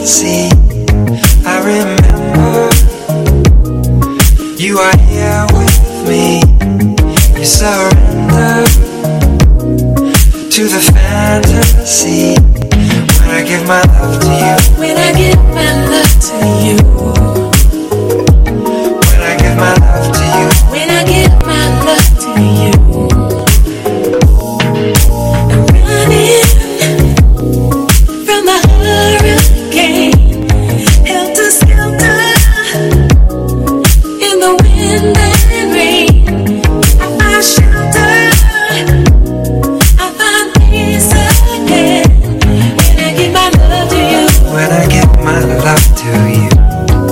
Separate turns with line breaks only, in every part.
fantasy. I remember you are here with me. You surrender to the fantasy. When I give my love to you,
when I give my love to you,
when I give my love to you,
when I give my love to you, I'm running from the hurricane, helter skelter in the wind and rain. I find shelter, I find peace again when I give my love to you.
when I give my love to you.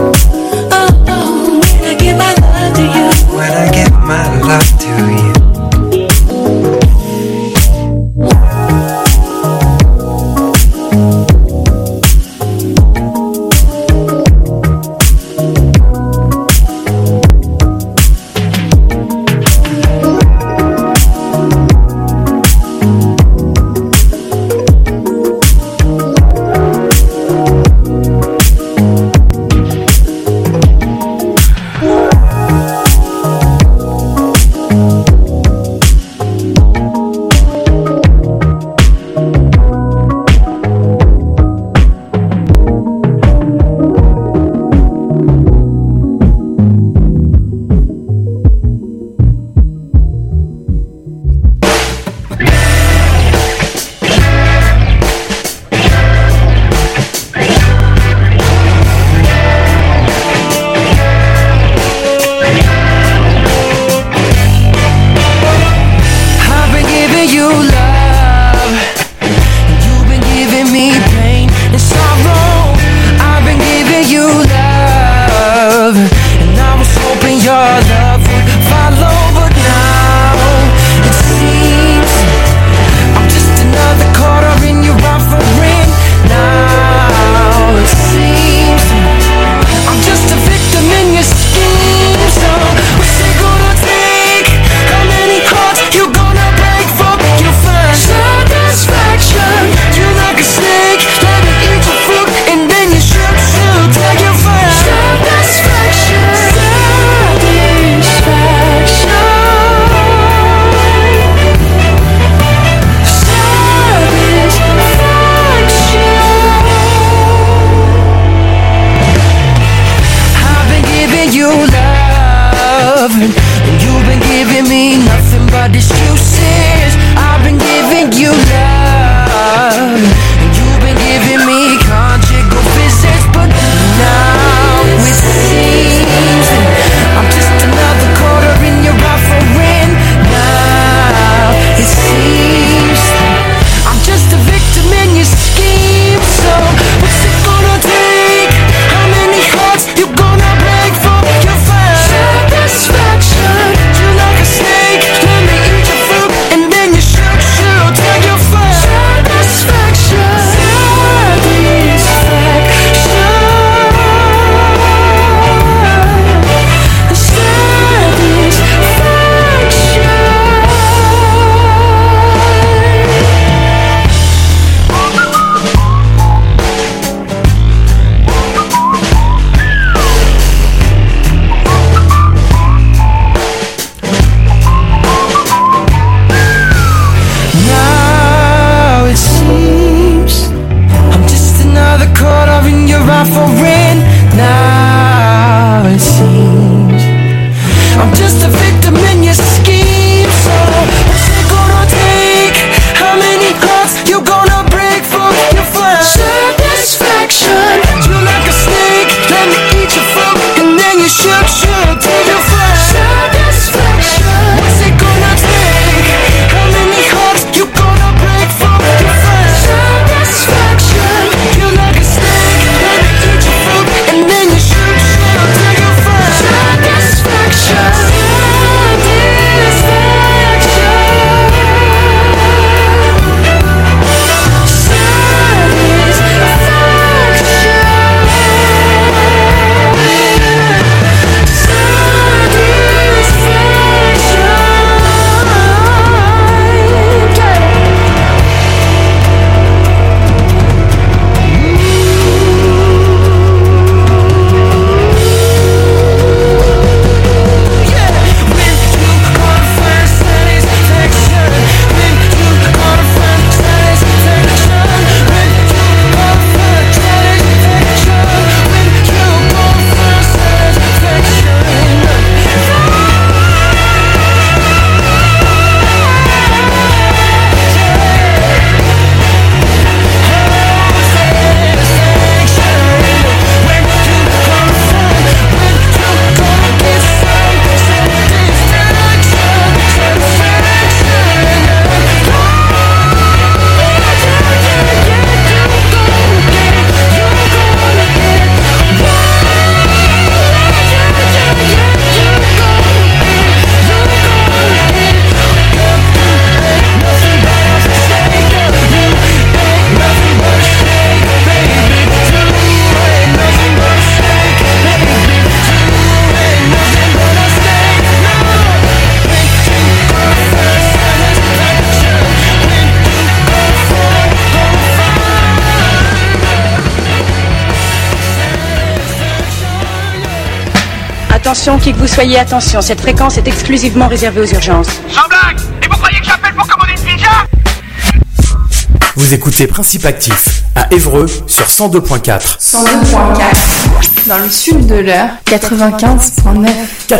Attention, qui que vous soyez, attention, cette fréquence est exclusivement réservée aux urgences.
Sans blague! Et vous croyez que j'appelle pour commander une pizza?
Vous écoutez Principe Actif à Évreux sur 102.4.
102.4. Dans le sud de l'Eure, 95.9.
95.9.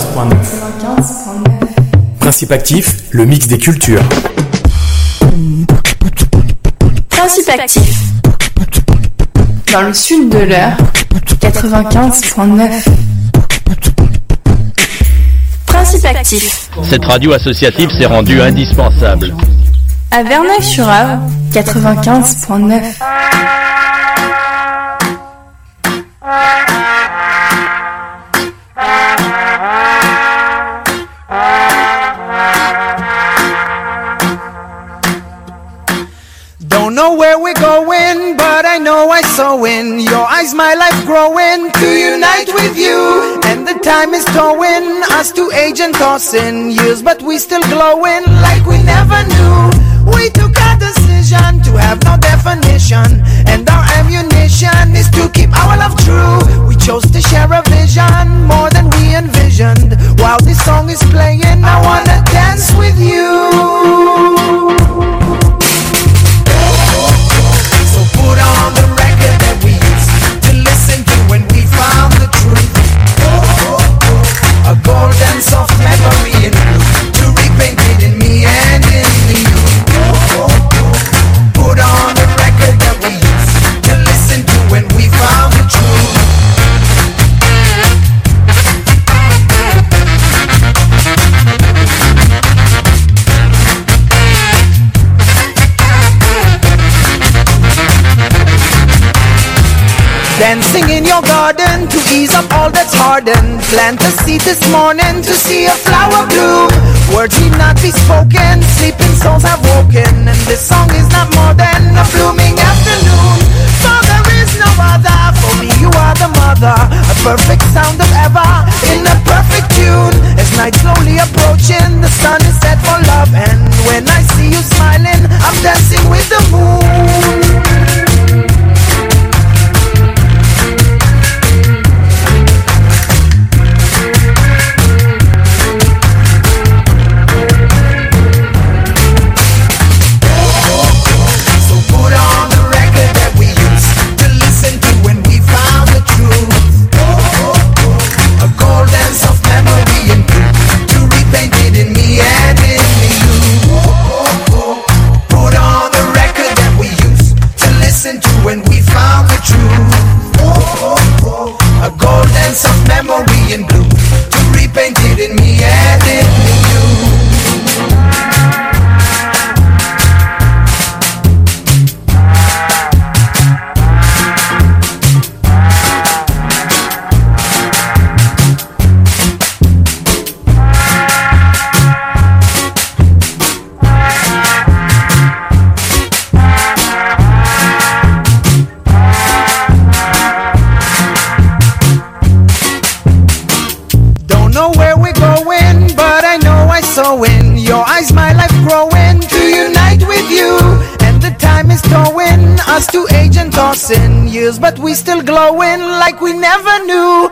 Principe Actif, le mix des cultures.
Principe Actif. Dans le sud de l'Eure, 95.9. Principe Actif.
Cette radio associative s'est rendue indispensable.
À Verneuil-sur-Avre, 95.9.
Don't know where we're going, but I know I saw in your eyes my life growing to unite with you. And the time is towing us to age and tossing years, but we still glowing like we never knew. We took a decision to have no definition, and our ammunition is to keep our love true. We chose to share a vision more than we envisioned. While this song is playing, I wanna dance with you. Put on the record that we used to listen to when we found the truth. A golden soft memory in blue to repaint it in me and in you. Put on the record that we used to listen to when we found the truth. Dancing in your garden to ease up all that's hardened. Plant a seed this morning to see a flower bloom. Words need not be spoken, sleeping souls have woken. And this song is not more than a blooming afternoon. For there is no other, for me you are the mother. A perfect sound of ever, in a perfect tune. As night slowly approaching, the sun is set for love. And when I see you smiling, I'm dancing with the moon. Memory in blue to repaint it in me and in you. So in your eyes my life growing to unite with you. And the time is towing us to age and tossing years, but we still glowing like we never knew.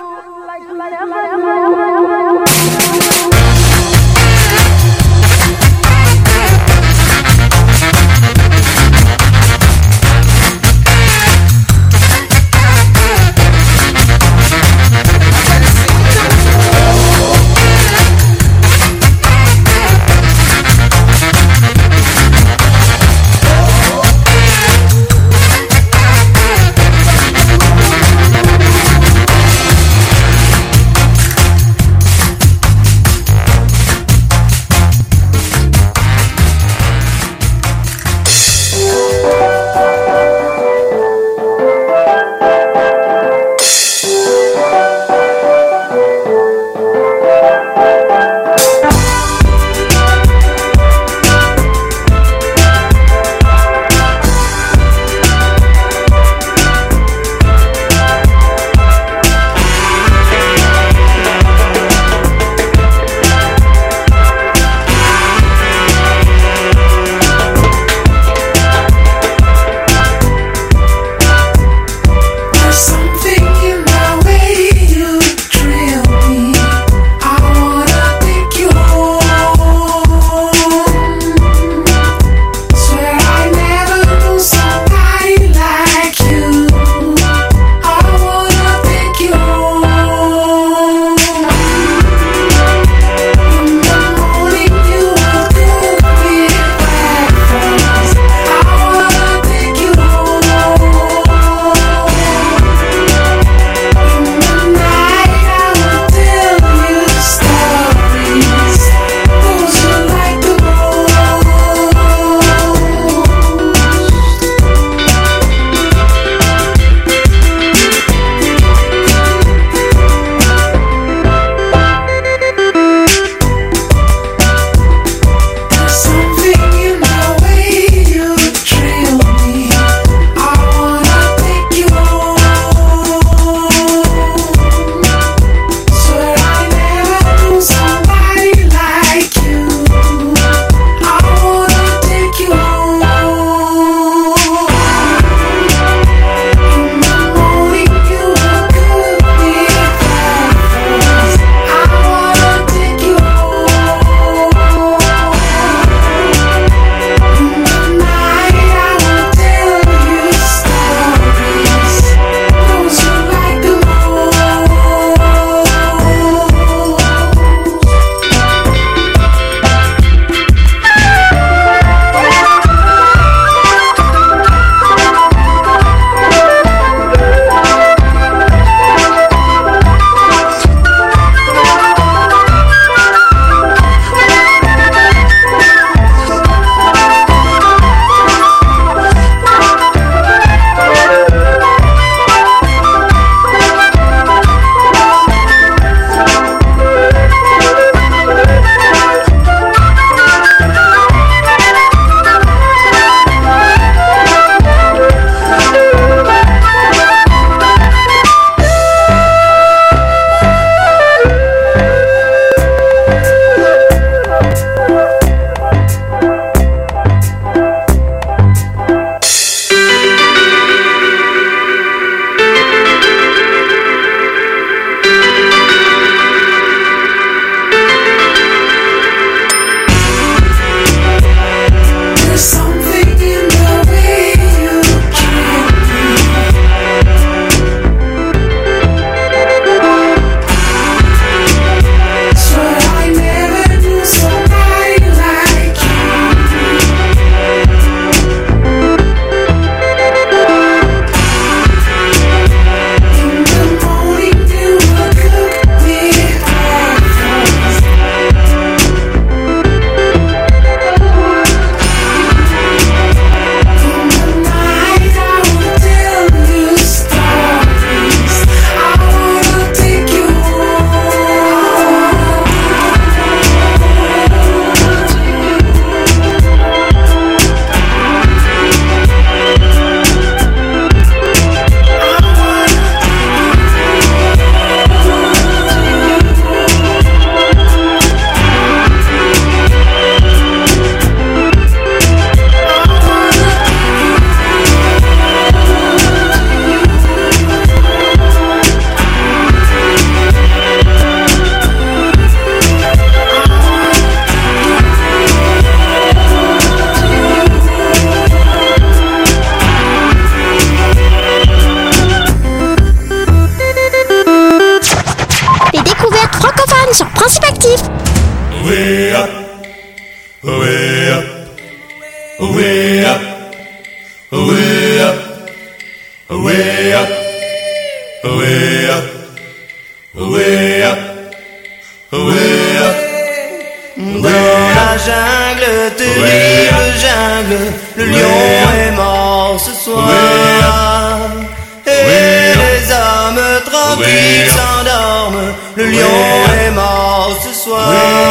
Dans la jungle, terrible jungle, le lion est mort ce soir. Et les hommes tranquilles s'endorment, le lion est mort ce soir.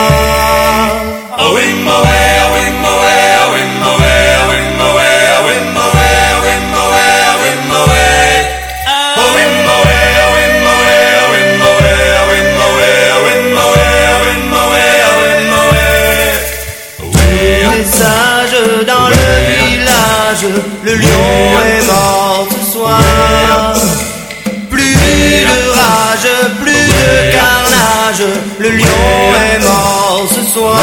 Dans le village, le lion est mort ce soir. Plus de rage, plus de carnage, le lion est mort ce soir.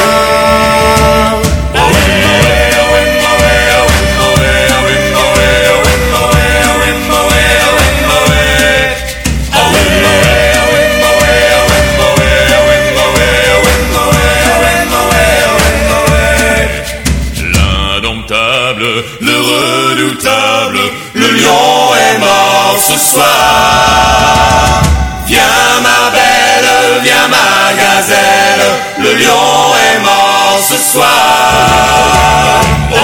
Le redoutable, le lion est mort ce soir. Viens ma belle, viens ma gazelle, le lion est mort ce soir.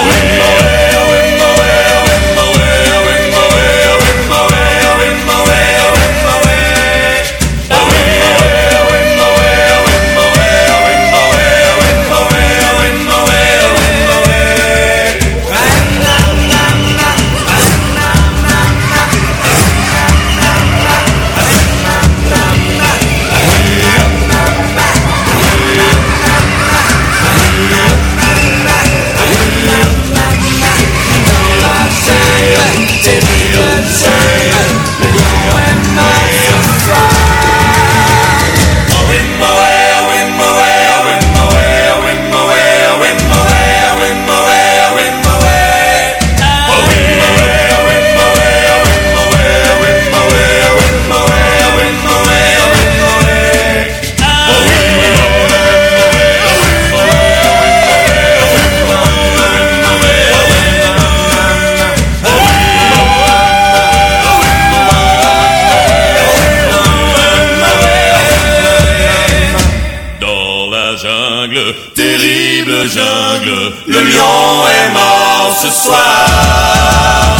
Terrible jungle, le lion est mort ce soir.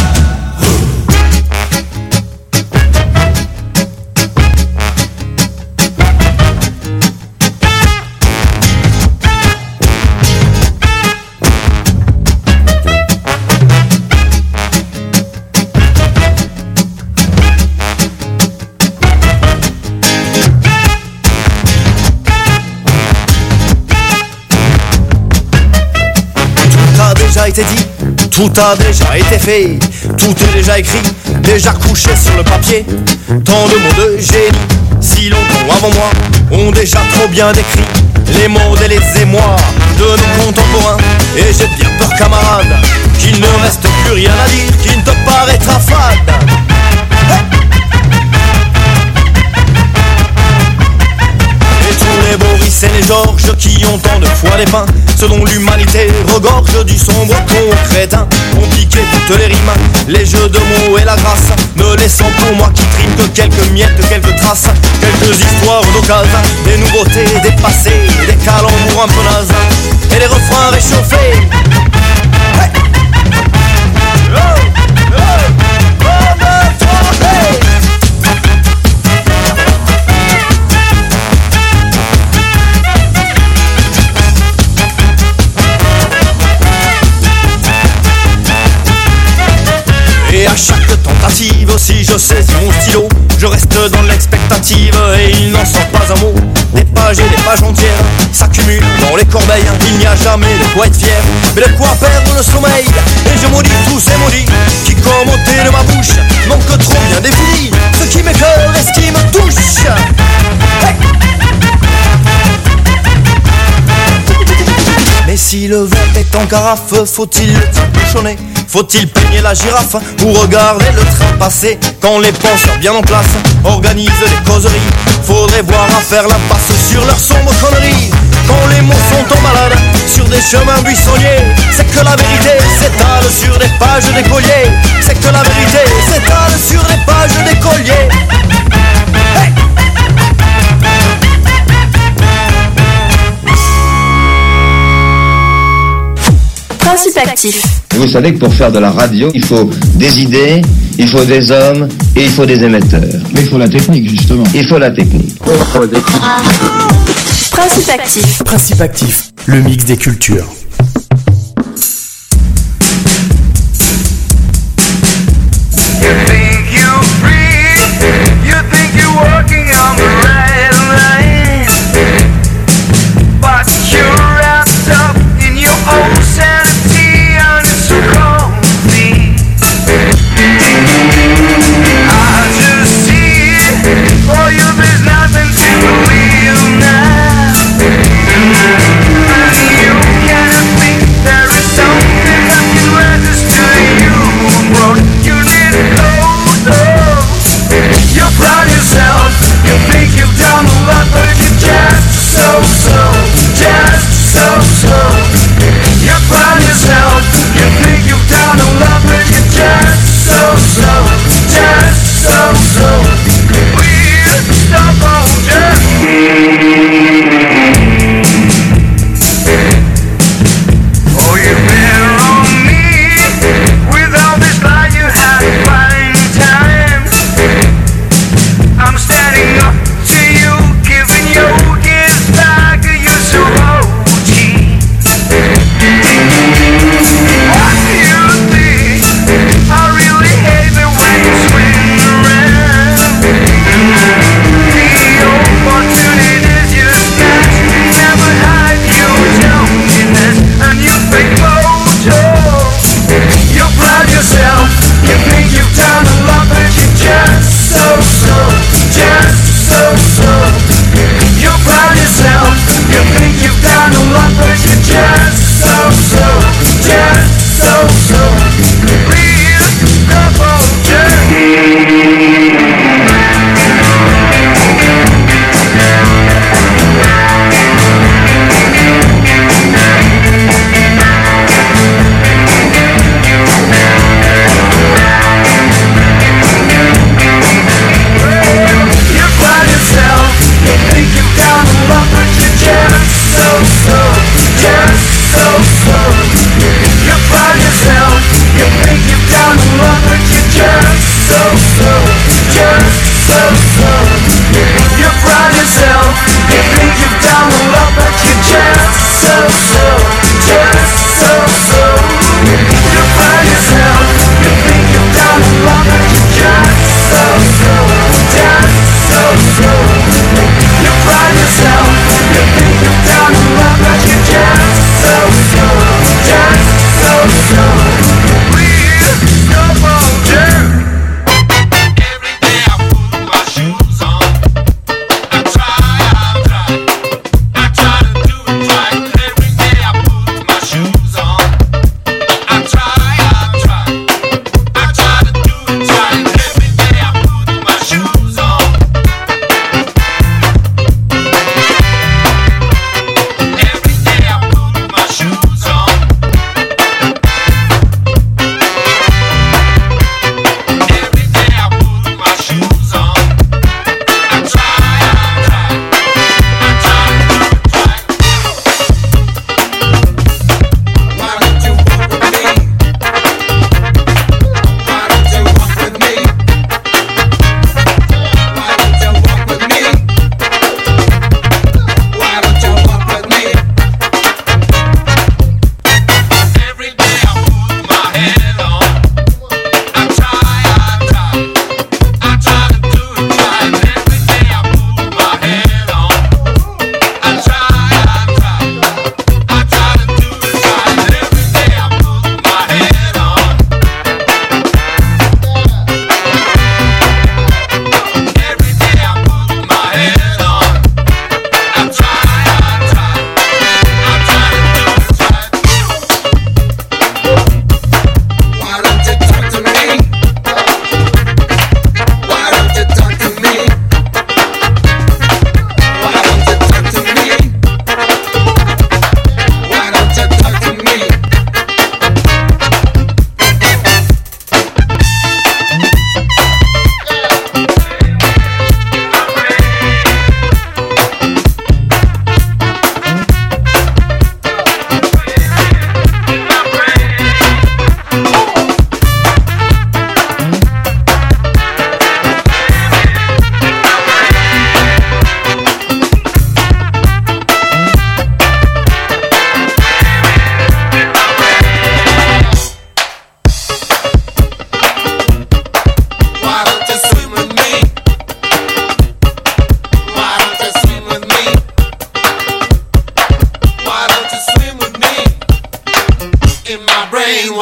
Été dit, tout a déjà été fait, tout est déjà écrit, déjà couché sur le papier. Tant de mots de génie, si longtemps avant moi, ont déjà trop bien décrit les mots et les émois de nos contemporains. Et j'ai bien peur, camarade, qu'il ne reste plus rien à dire qui ne te paraîtra fade. Et tous les Boris et les Georges qui ont tant de fois dépeints ce dont l'humanité regorge du sombre con crétin, ont piqué toutes les rimes, les jeux de mots et la grâce, me laissant pour moi qui trime que quelques miettes, quelques traces, quelques histoires d'occasion, des nouveautés dépassées, des calembours un peu nazes, et les refrains réchauffés. Hey! Oh! Oh! Et à chaque tentative, si je saisis mon stylo, je reste dans l'expectative et il n'en sort pas un mot. Des pages et des pages entières s'accumulent dans les corbeilles. Il n'y a jamais de quoi être fier, mais de quoi perdre le sommeil. Et je maudis tous ces maudits qui, comme ôtés de ma bouche, manquent trop bien définis ce qui m'écoeure et ce qui me touche. Hey! Mais si le verre est en carafe, faut-il le bouchonner? Faut-il peigner la girafe ou regarder le train passer? Quand les penseurs bien en place organisent des causeries, faudrait voir à faire la passe sur leurs sombres conneries. Quand les mots sont en malade sur des chemins buissonniers, c'est que la vérité s'étale sur des pages d'écoliers. C'est que la vérité s'étale sur des pages d'écoliers.
Principactif.
Vous savez que pour faire de la radio, il faut des idées, il faut des hommes et il faut des émetteurs.
Mais il faut la technique, justement.
Il faut la technique.
Principactif.
Principactif, le mix des cultures.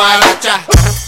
Guaracha.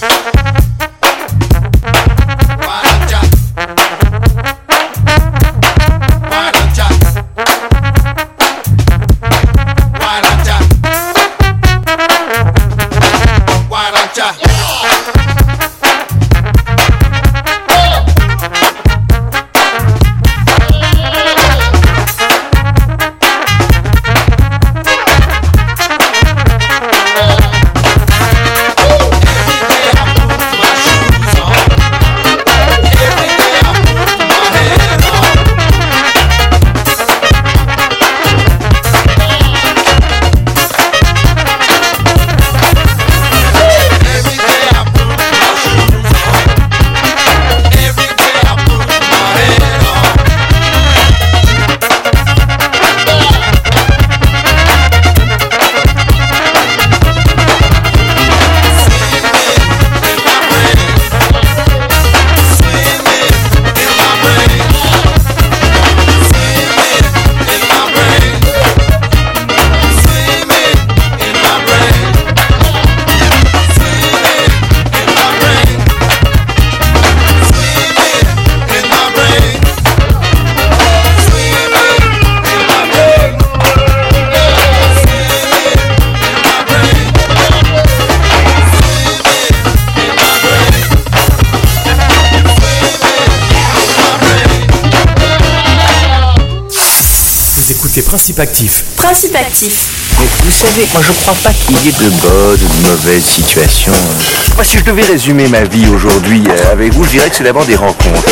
Principe actif.
Principe actif.
Mais vous savez, moi je crois pas qu'il y ait de bonnes ou de mauvaises situations. Moi, si je devais résumer ma vie aujourd'hui avec vous, je dirais que c'est d'abord des rencontres.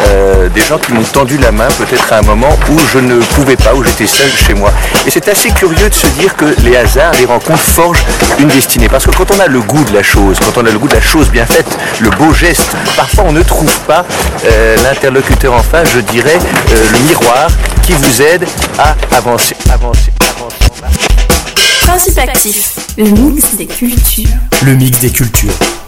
Des gens qui m'ont tendu la main peut-être à un moment où je ne pouvais pas, où j'étais seul chez moi. Et c'est assez curieux de se dire que les hasards, les rencontres forgent une destinée. Parce que quand on a le goût de la chose, quand on a le goût de la chose bien faite, le beau geste, parfois on ne trouve pas l'interlocuteur en face, je dirais, le miroir qui vous aide à avancer.
Principe actif, le mix des cultures.
Le mix des cultures.